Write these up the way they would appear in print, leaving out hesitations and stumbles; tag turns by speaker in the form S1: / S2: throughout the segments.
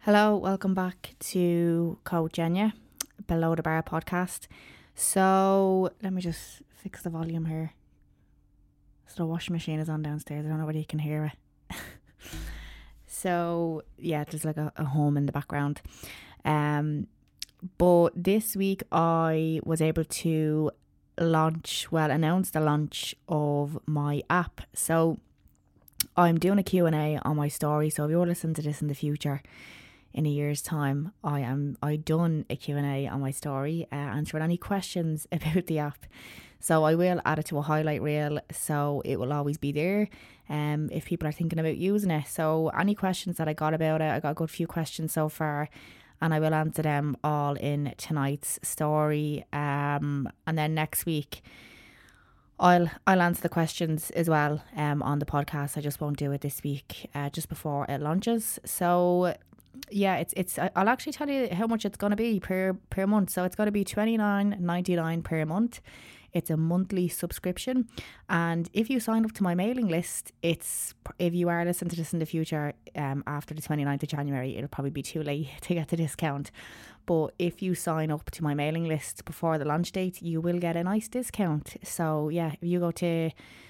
S1: Hello, welcome back to Coach Enya, Below the Bar podcast. So let me just fix the volume here. So the washing machine is on downstairs. I don't know whether you can hear it. So yeah, there's like a hum in the background. But this week I was able to announce the launch of my app. So I'm doing a Q&A on my story. So if you're listening to this in the future, in a year's time, I done a Q&A on my story, answering any questions about the app. So I will add it to a highlight reel, so it will always be there if people are thinking about using it. So any questions that I got about it, I got a good few questions so far, and I will answer them all in tonight's story. And then next week I'll answer the questions as well on the podcast. I just won't do it this week, just before it launches. So yeah, I'll actually tell you how much it's going to be per month. So it's going to be $29.99 per month. It's a monthly subscription, and if you sign up to my mailing list, if you are listening to this in the future, after the 29th of January, it'll probably be too late to get the discount. But if you sign up to my mailing list before the launch date, you will get a nice discount. So yeah, if you go to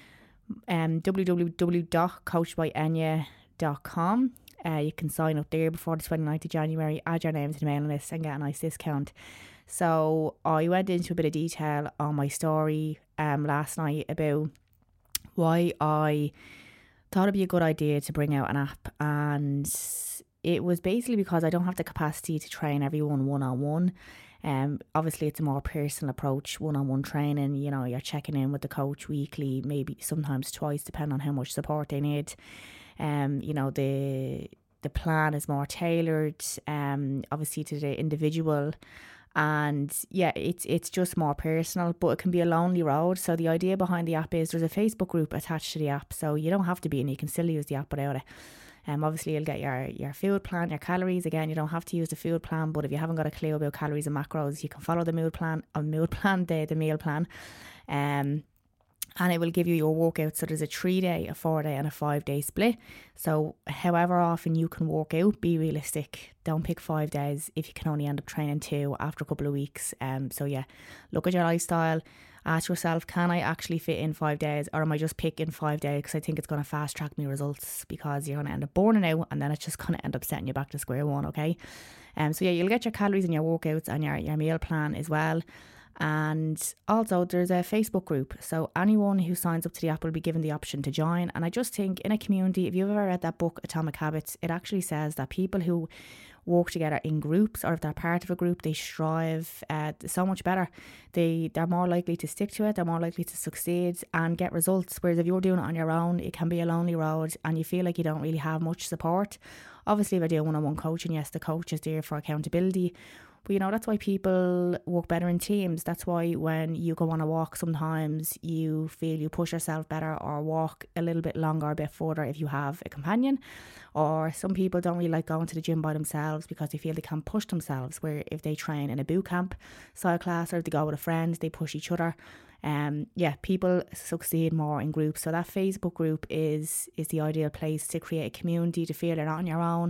S1: www.coachbyenya.com, you can sign up there before the 29th of January, add your name to the mailing list and get a nice discount. So I went into a bit of detail on my story last night about why I thought it'd be a good idea to bring out an app, and it was basically because I don't have the capacity to train everyone one-on-one. Obviously it's a more personal approach, one-on-one training. You know, you're checking in with the coach weekly, maybe sometimes twice, depending on how much support they need. You know, the plan is more tailored, obviously to the individual, and yeah, it's just more personal, but it can be a lonely road. So the idea behind the app is there's a Facebook group attached to the app, so you don't have to be in, you can still use the app without it. Obviously you'll get your food plan, your calories. Again, you don't have to use the food plan, but if you haven't got a clue about calories and macros, you can follow the meal plan, the meal plan. And it will give you your workout. So there's a 3-day, a 4-day and a 5-day split. So however often you can work out, be realistic. Don't pick 5 days if you can only end up training 2 after a couple of weeks. So yeah, look at your lifestyle. Ask yourself, can I actually fit in 5 days, or am I just picking 5 days because I think it's going to fast track me results, because you're going to end up burning out and then it's just going to end up setting you back to square one, okay? So yeah, you'll get your calories and your workouts and your meal plan as well. And also there's a Facebook group, so anyone who signs up to the app will be given the option to join. And I just think in a community, if you've ever read that book Atomic Habits, it actually says that people who work together in groups, or if they're part of a group, they strive so much better. They're more likely to stick to it, they're more likely to succeed and get results. Whereas if you're doing it on your own, it can be a lonely road and you feel like you don't really have much support. Obviously if you're doing one-on-one coaching, yes, the coach is there for accountability. But you know, that's why people work better in teams. That's why when you go on a walk, sometimes you feel you push yourself better, or walk a little bit longer, a bit further if you have a companion. Or some people don't really like going to the gym by themselves because they feel they can't push themselves, where if they train in a boot camp style class, or if they go with a friend, they push each other. Yeah, people succeed more in groups. So that Facebook group is the ideal place to create a community, to feel you're not on your own.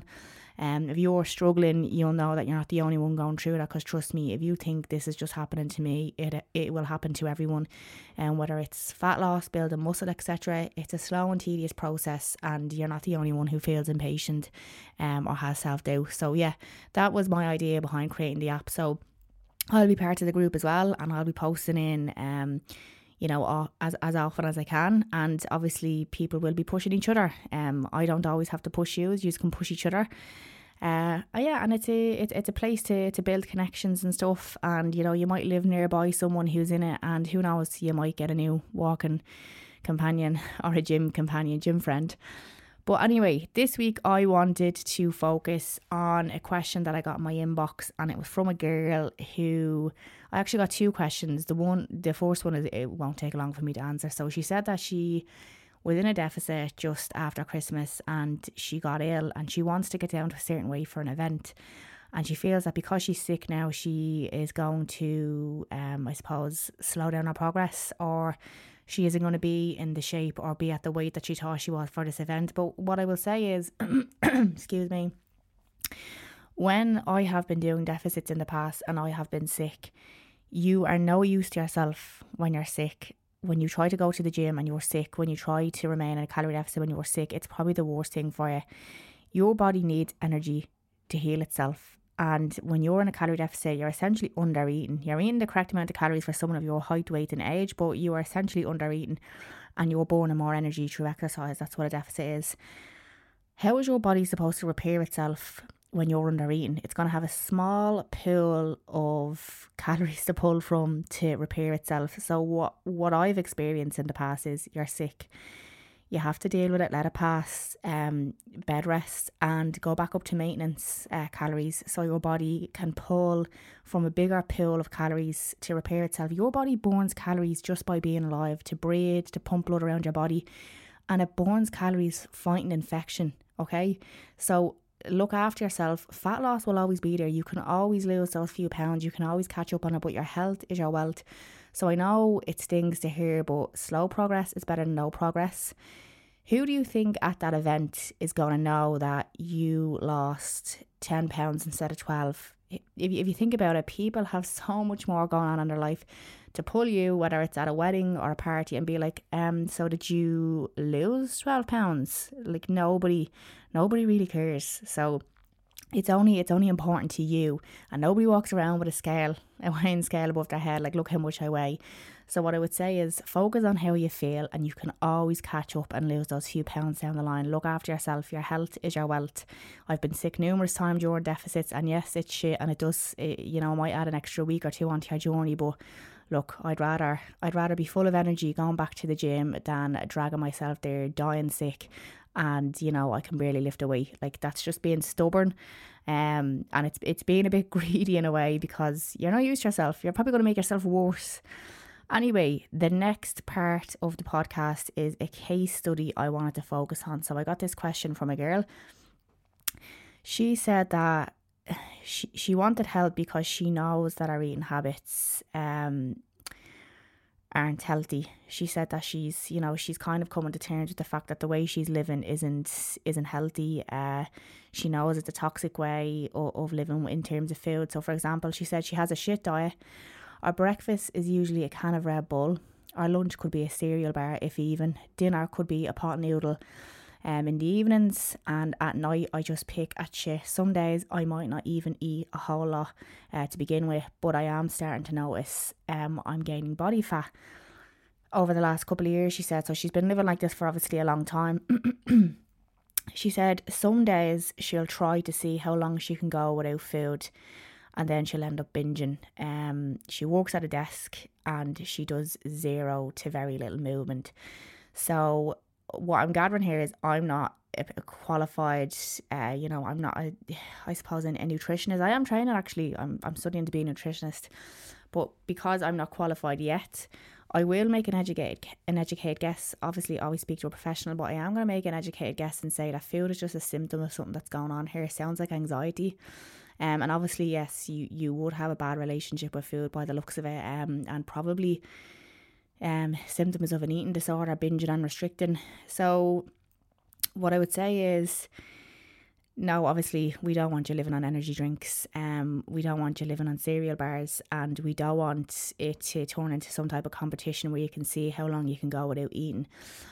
S1: If you're struggling, you'll know that you're not the only one going through that, because trust me, if you think this is just happening to me, it will happen to everyone. And whether it's fat loss, building muscle, etc., it's a slow and tedious process, and you're not the only one who feels impatient or has self-doubt. So yeah, that was my idea behind creating the app. So I'll be part of the group as well, and I'll be posting in you know, as often as I can. And obviously people will be pushing each other. I don't always have to push you can push each other. Yeah, and it's a place to build connections and stuff. And you know, you might live nearby someone who's in it, and who knows, you might get a new walking companion or a gym friend. But anyway, this week I wanted to focus on a question that I got in my inbox, and it was from a girl who, I actually got 2 questions. The first one is, it won't take long for me to answer. So she said that she was in a deficit just after Christmas and she got ill, and she wants to get down to a certain weight for an event. And she feels that because she's sick now, she is going to, I suppose, slow down her progress, or she isn't going to be in the shape or be at the weight that she thought she was for this event. But what I will say is, excuse me, When I have been doing deficits in the past and I have been sick, you are no use to yourself when you're sick. When you try to go to the gym and you're sick, when you try to remain in a calorie deficit when you're sick, it's probably the worst thing for you. Your body needs energy to heal itself. And when you're in a calorie deficit, you're essentially under eating. You're eating the correct amount of calories for someone of your height, weight, and age, but you are essentially under eating and you're burning more energy through exercise. That's what a deficit is. How is your body supposed to repair itself when you're under eating? It's going to have a small pool of calories to pull from to repair itself. So what I've experienced in the past is you're sick. You have to deal with it, let it pass, bed rest, and go back up to maintenance calories so your body can pull from a bigger pool of calories to repair itself. Your body burns calories just by being alive, to breathe, to pump blood around your body, and it burns calories fighting infection, okay? So look after yourself. Fat loss will always be there. You can always lose those few pounds. You can always catch up on it, but your health is your wealth. So I know it stings to hear, but slow progress is better than no progress. Who do you think at that event is going to know that you lost 10 pounds instead of 12? If you think about it, people have so much more going on in their life to pull you, whether it's at a wedding or a party, and be like, so did you lose 12 pounds? Like nobody really cares. So it's only important to you, and nobody walks around with a weighing scale above their head like, look how much I weigh. So what I would say is focus on how you feel, and you can always catch up and lose those few pounds down the line. Look after yourself. Your health is your wealth. I've been sick numerous times during deficits, and yes, it's shit, and it might add an extra week or two onto your journey, but look, I'd rather be full of energy going back to the gym than dragging myself there dying sick and I can barely lift a weight. Like, that's just being stubborn, and it's being a bit greedy in a way, because you're not used to yourself. You're probably going to make yourself worse. Anyway, the next part of the podcast is a case study I wanted to focus on. So I got this question from a girl. She said that she wanted help because she knows that our eating habits aren't healthy. She said that she's kind of coming to terms with the fact that the way she's living isn't healthy. She knows it's a toxic way of living in terms of food. So for example, she said she has a shit diet. Our breakfast is usually a can of Red Bull. Our lunch could be a cereal bar, if even. Dinner could be a pot noodle in the evenings, and at night I just pick at shit. Some days I might not even eat a whole lot to begin with, but I am starting to notice I'm gaining body fat over the last couple of years, she said. So she's been living like this for obviously a long time. She said some days she'll try to see how long she can go without food, and then she'll end up binging. She works at a desk and she does zero to very little movement. So what I'm gathering here is I'm not a qualified, I'm not, I suppose, a nutritionist. I am training, actually. I'm studying to be a nutritionist. But because I'm not qualified yet, I will make an educated guess. Obviously, I always speak to a professional, but I am going to make an educated guess and say that food is just a symptom of something that's going on here. It sounds like anxiety. And obviously, yes, you would have a bad relationship with food by the looks of it, and probably symptoms of an eating disorder, binging and restricting. So what I would say is, no, obviously we don't want you living on energy drinks. We don't want you living on cereal bars, and we don't want it to turn into some type of competition where you can see how long you can go without eating.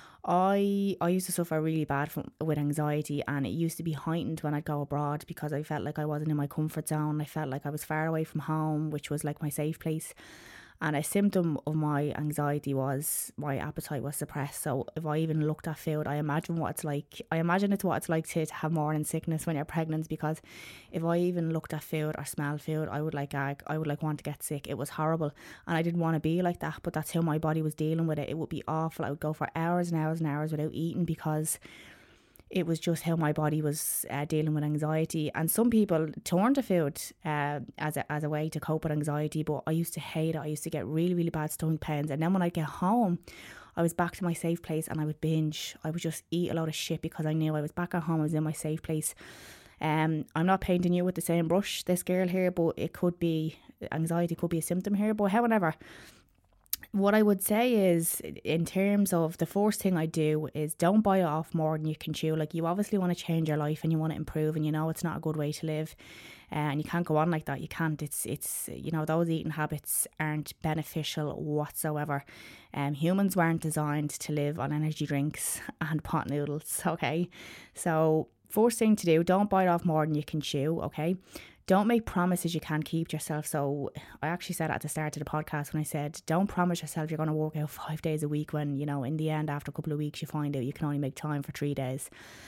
S1: I used to suffer really bad with anxiety, and it used to be heightened when I'd go abroad because I felt like I wasn't in my comfort zone. I felt like I was far away from home, which was like my safe place. And a symptom of my anxiety was my appetite was suppressed. So if I even looked at food, I imagine it's what it's like to have morning sickness when you're pregnant, because if I even looked at food or smelled food, I would want to get sick. It was horrible, and I didn't want to be like that, but that's how my body was dealing with it. It would be awful. I would go for hours and hours and hours without eating because it was just how my body was dealing with anxiety. And some people turn to food as a way to cope with anxiety, but I used to hate it. I used to get really, really bad stomach pains. And then when I get home, I was back to my safe place and I would binge. I would just eat a lot of shit because I knew I was back at home. I was in my safe place. I'm not painting you with the same brush, this girl here, but it could be, anxiety could be a symptom here. But however, What I would say is, in terms of the first thing I do is don't bite off more than you can chew. Like, you obviously want to change your life and you want to improve, and you know it's not a good way to live, and you can't go on like that. You can't. It's those eating habits aren't beneficial whatsoever. Humans weren't designed to live on energy drinks and pot noodles. Okay, so first thing to do, don't bite off more than you can chew. Okay. Don't make promises you can't keep to yourself. So I actually said at the start of the podcast when I said, don't promise yourself you're going to work out 5 days a week when, in the end, after a couple of weeks, you find out you can only make time for 3 days.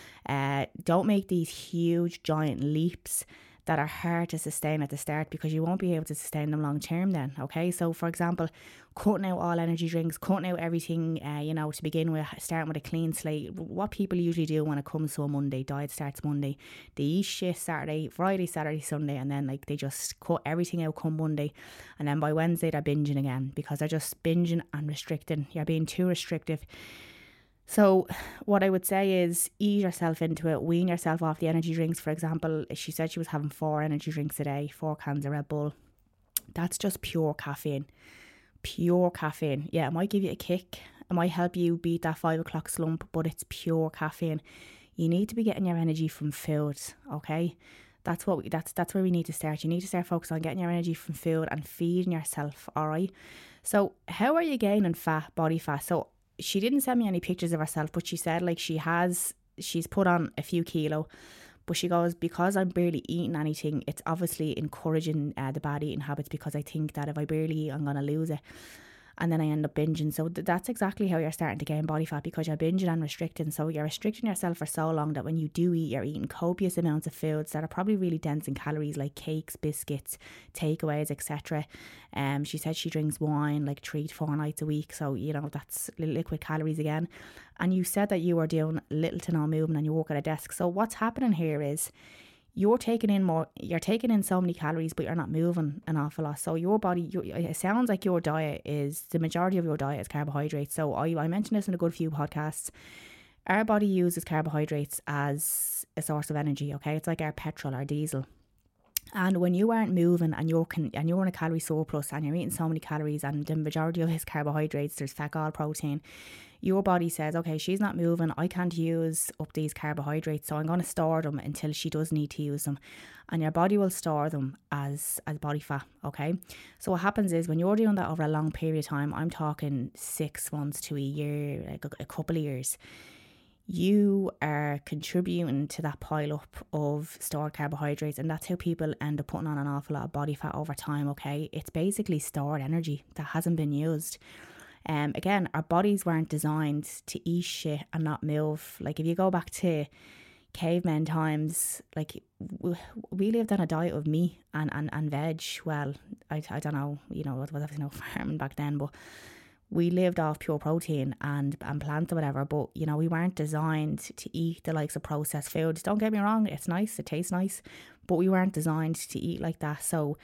S1: Don't make these huge, giant leaps that are hard to sustain at the start, because you won't be able to sustain them long term then, okay? So, for example, cutting out all energy drinks, cutting out everything, to begin with, starting with a clean slate. What people usually do when it comes to a Monday, diet starts Monday, they eat shit Friday, Saturday, Sunday, and then they just cut everything out come Monday, and then by Wednesday they're binging again, because they're just binging and restricting. You're being too restrictive. So what I would say is ease yourself into it, wean yourself off the energy drinks. For example, she said she was having 4 energy drinks a day, 4 cans of Red Bull. That's just pure caffeine. Pure caffeine. Yeah, it might give you a kick. It might help you beat that 5 o'clock slump, but it's pure caffeine. You need to be getting your energy from food, okay? That's where we need to start. You need to start focusing on getting your energy from food and feeding yourself, all right? So how are you gaining body fat? So she didn't send me any pictures of herself, but she said she's put on a few kilo, but she goes, because I'm barely eating anything, it's obviously encouraging the bad eating habits, because I think that if I barely eat, I'm going to lose it. And then I end up binging. So that's exactly how you're starting to gain body fat, because you're binging and restricting. So you're restricting yourself for so long that when you do eat, you're eating copious amounts of foods that are probably really dense in calories, like cakes, biscuits, takeaways, etc. She said she drinks wine like 3 to 4 nights a week. So, that's liquid calories again. And you said that you were doing little to no movement and you work at a desk. So what's happening here is, you're taking in so many calories, but you're not moving an awful lot. So your body, it sounds like your diet is, the majority of your diet is carbohydrates. So I mentioned this in a good few podcasts. Our body uses carbohydrates as a source of energy, okay? It's like our petrol, our diesel. And when you aren't moving and you're in a calorie surplus and you're eating so many calories, and the majority of it is carbohydrates, there's fat, oil, protein, your body says, okay, she's not moving, I can't use up these carbohydrates, so I'm going to store them until she does need to use them. And your body will store them as body fat, okay? So what happens is, when you're doing that over a long period of time, I'm talking 6 months to a year, like a couple of years, you are contributing to that pile up of stored carbohydrates, and that's how people end up putting on an awful lot of body fat over time, okay? It's basically stored energy that hasn't been used. Again, our bodies weren't designed to eat shit and not move. Like, if you go back to cavemen times, like, we lived on a diet of meat and veg. Well, I don't know, there was no farming back then, but we lived off pure protein and plants or whatever. But, we weren't designed to eat the likes of processed foods. Don't get me wrong, it's nice, it tastes nice, but we weren't designed to eat like that. So,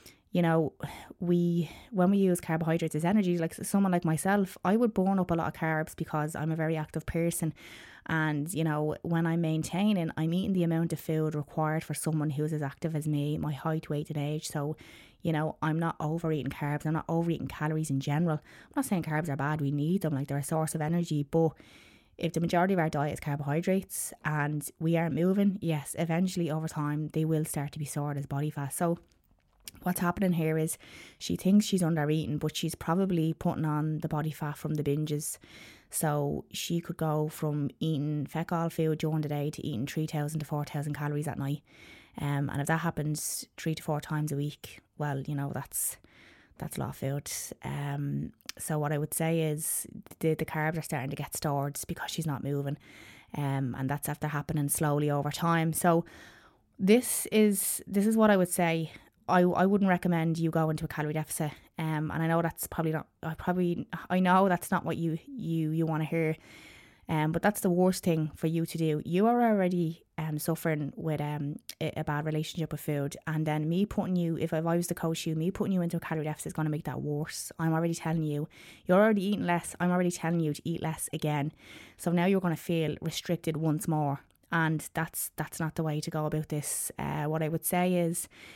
S1: when we use carbohydrates as energy, like someone like myself, I would burn up a lot of carbs because I'm a very active person. And, when I'm maintaining, I'm eating the amount of food required for someone who's as active as me, my height, weight and age. So, I'm not overeating carbs. I'm not overeating calories in general. I'm not saying carbs are bad. We need them, like they're a source of energy. But if the majority of our diet is carbohydrates and we aren't moving, yes, eventually over time, they will start to be stored as body fat. So what's happening here is, she thinks she's under eating, but she's probably putting on the body fat from the binges. So she could go from eating fecal food during the day to eating 3,000 to 4,000 calories at night. And if that happens 3 to 4 times a week, well, that's a lot of food. So what I would say is, the carbs are starting to get stored because she's not moving. And that's after happening slowly over time. So this is what I would say. I wouldn't recommend you go into a calorie deficit. And I know that's probably not, I know that's not what you want to hear. But that's the worst thing for you to do. You are already suffering with a bad relationship with food, and then me putting you, if I was to coach you, me putting you into a calorie deficit is going to make that worse. I'm already telling you, you're already eating less. I'm already telling you to eat less again. So now you're going to feel restricted once more, and that's not the way to go about this. What I would say is,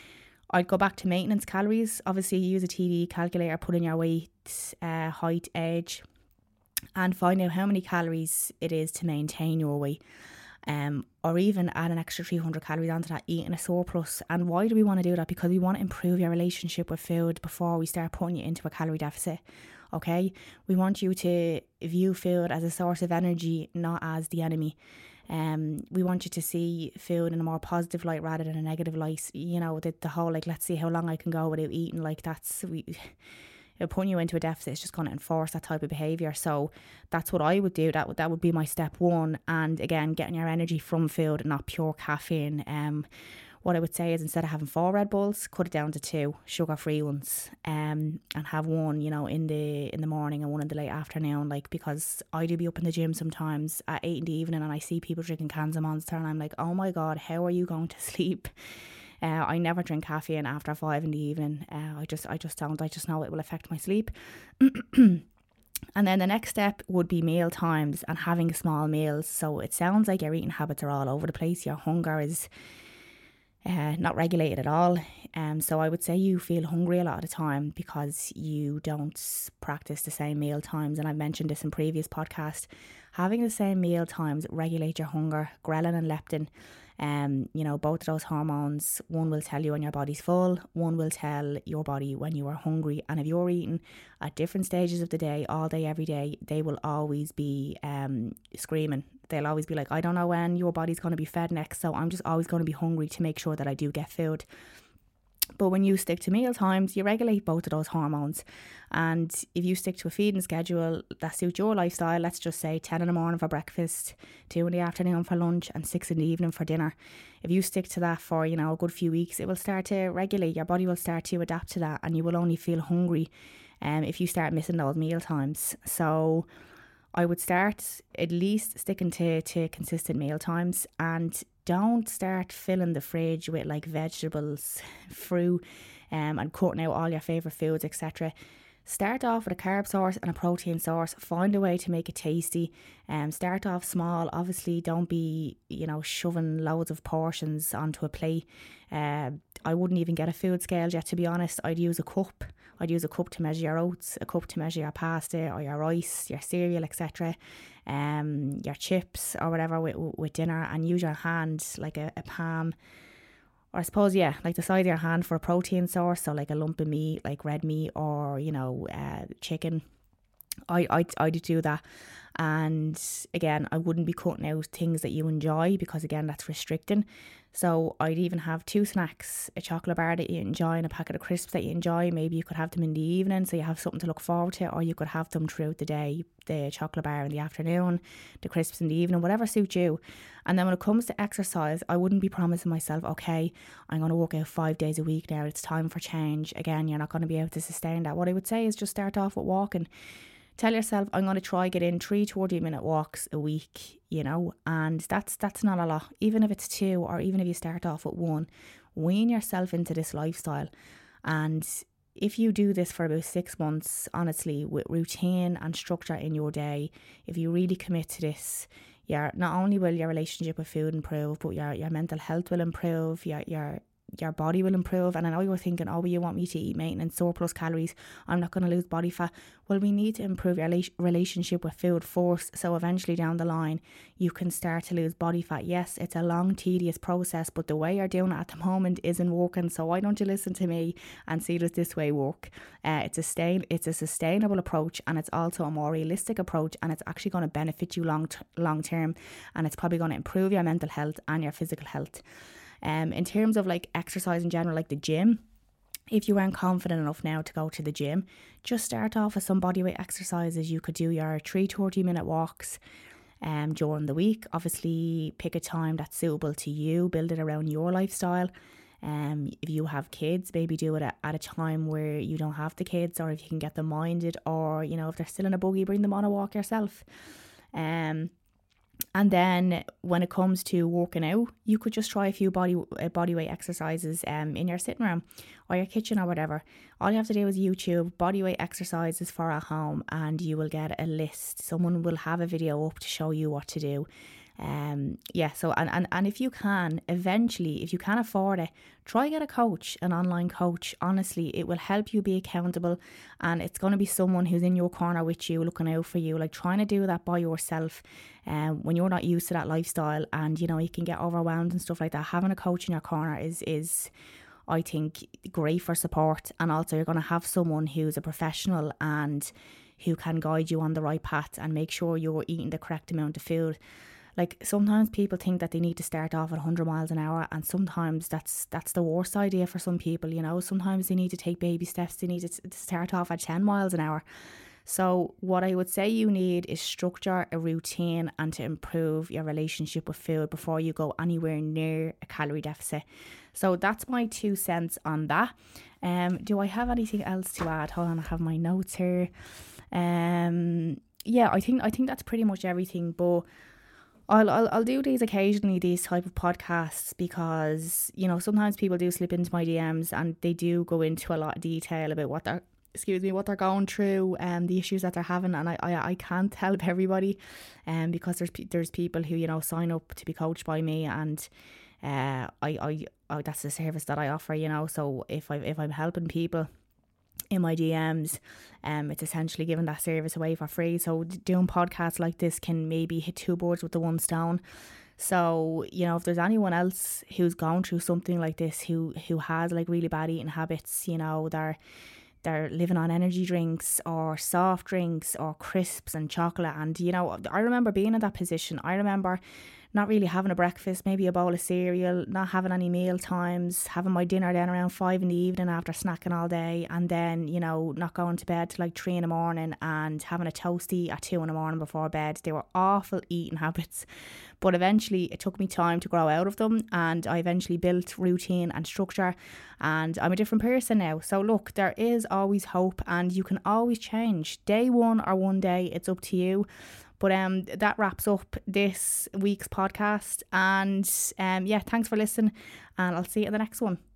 S1: I'd go back to maintenance calories. Obviously, use a TD calculator, put in your weight, height, age, and find out how many calories it is to maintain your weight. Or even add an extra 300 calories onto that, eating a surplus. And why do we want to do that? Because we want to improve your relationship with food before we start putting you into a calorie deficit. Okay, we want you to view food as a source of energy, not as the enemy. We want you to see food in a more positive light rather than a negative light. You know, the whole like, let's see how long I can go without eating. Like putting you into a deficit is just going to enforce that type of behaviour. So that's what I would do. That would be my step one. And again, getting your energy from food, not pure caffeine. What I would say is, instead of having 4 Red Bulls, cut it down to 2 sugar-free ones, and have one, you know, in the morning and one in the late afternoon. Like, because I do be up in the gym sometimes at 8 in the evening, and I see people drinking cans of Monster, and I'm like, oh my god, how are you going to sleep? I never drink caffeine after 5 in the evening. I just don't. I just know it will affect my sleep. And then the next step would be meal times and having small meals. So it sounds like your eating habits are all over the place. Your hunger is not regulated at all. So I would say you feel hungry a lot of the time because you don't practice the same meal times. And I've mentioned this in previous podcasts. Having the same meal times regulate your hunger. Ghrelin and leptin, you know, both of those hormones, one will tell you when your body's full, one will tell your body when you are hungry. And if you're eating at different stages of the day, all day, every day, they will always be screaming. They'll always be like, I don't know when your body's going to be fed next, so I'm just always going to be hungry to make sure that I do get food. But when you stick to meal times, you regulate both of those hormones. And if you stick to a feeding schedule that suits your lifestyle, let's just say 10 in the morning for breakfast, 2 in the afternoon for lunch, and 6 in the evening for dinner. If you stick to that for, you know, a good few weeks, it will start to regulate. Your body will start to adapt to that, and you will only feel hungry if you start missing those meal times. So I would start at least sticking to consistent meal times, and don't start filling the fridge with like vegetables, fruit, and cutting out all your favourite foods, etc. Start off with a carb source and a protein source. Find a way to make it tasty. Start off small. Obviously, don't be, you know, shoving loads of portions onto a plate. I wouldn't even get a food scale yet, to be honest. I'd use a cup. I'd use a cup to measure your oats, a cup to measure your pasta or your rice, your cereal, etc. Your chips or whatever with dinner, and use your hand like a palm, or I suppose, yeah, like the size of your hand for a protein source. So like a lump of meat, like red meat or, you know, chicken. I'd do that. And again, I wouldn't be cutting out things that you enjoy, because again, that's restricting. So I'd even have 2 snacks, a chocolate bar that you enjoy and a packet of crisps that you enjoy. Maybe you could have them in the evening, so you have something to look forward to, or you could have them throughout the day, the chocolate bar in the afternoon, the crisps in the evening, whatever suits you. And then when it comes to exercise, I wouldn't be promising myself, okay, I'm going to work out 5 days a week now, it's time for change. Again, you're not going to be able to sustain that. What I would say is just start off with walking. Tell yourself, I'm going to try get in 3 20-minute walks a week, you know, and that's not a lot. Even if it's 2, or even if you start off with 1, wean yourself into this lifestyle. And if you do this for about 6 months, honestly, with routine and structure in your day, if you really commit to this, not only will your relationship with food improve, but your mental health will improve, your body will improve. And I know you were thinking, oh, you want me to eat maintenance surplus calories, I'm not going to lose body fat. Well, we need to improve your relationship with food first, so eventually down the line you can start to lose body fat. Yes, it's a long, tedious process, but the way you're doing it at the moment isn't working. So why don't you listen to me and see does this way work? It's a sustainable approach, and it's also a more realistic approach, and it's actually going to benefit you long term, and it's probably going to improve your mental health and your physical health. In terms of like exercise in general, like the gym, if you aren't confident enough now to go to the gym, just start off with some bodyweight exercises. You could do your 3 30-minute walks during the week. Obviously, pick a time that's suitable to you, build it around your lifestyle. If you have kids, maybe do it at a time where you don't have the kids, or if you can get them minded, or, you know, if they're still in a buggy, bring them on a walk yourself. And then when it comes to working out, you could just try a few bodyweight exercises in your sitting room or your kitchen or whatever. All you have to do is YouTube bodyweight exercises for at home, and you will get a list. Someone will have a video up to show you what to do. So and if you can, eventually, if you can afford it, try get a coach, an online coach. Honestly, it will help you be accountable, and it's going to be someone who's in your corner with you, looking out for you. Like trying to do that by yourself, when you're not used to that lifestyle, and you know you can get overwhelmed and stuff like that. Having a coach in your corner is I think great for support, and also you're going to have someone who's a professional and who can guide you on the right path and make sure you're eating the correct amount of food. Like sometimes people think that they need to start off at 100 miles an hour, and sometimes that's the worst idea for some people, you know. Sometimes they need to take baby steps, they need to start off at 10 miles an hour. So what I would say you need is structure, a routine, and to improve your relationship with food before you go anywhere near a calorie deficit. So that's my 2 cents on that. Do I have anything else to add? Hold on, I have my notes here. I think that's pretty much everything, but I'll do these occasionally, these type of podcasts, because you know sometimes people do slip into my DMs and they do go into a lot of detail about what they're going through and the issues that they're having, and I can't help everybody, because there's people who, you know, sign up to be coached by me, and I that's the service that I offer, you know. So if I'm helping people in my DMs, it's essentially giving that service away for free. So doing podcasts like this can maybe hit 2 birds with the 1 stone. So, you know, if there's anyone else who's gone through something like this, who has like really bad eating habits, you know, they're living on energy drinks or soft drinks or crisps and chocolate, and you know, I remember being in that position. I remember not really having a breakfast, maybe a bowl of cereal, not having any meal times, having my dinner then around 5 in the evening after snacking all day, and then, you know, not going to bed till like 3 in the morning and having a toastie at 2 in the morning before bed. They were awful eating habits, but eventually it took me time to grow out of them, and I eventually built routine and structure, and I'm a different person now. So look, there is always hope, and you can always change. Day one or one day, it's up to you. But that wraps up this week's podcast, and thanks for listening, and I'll see you in the next one.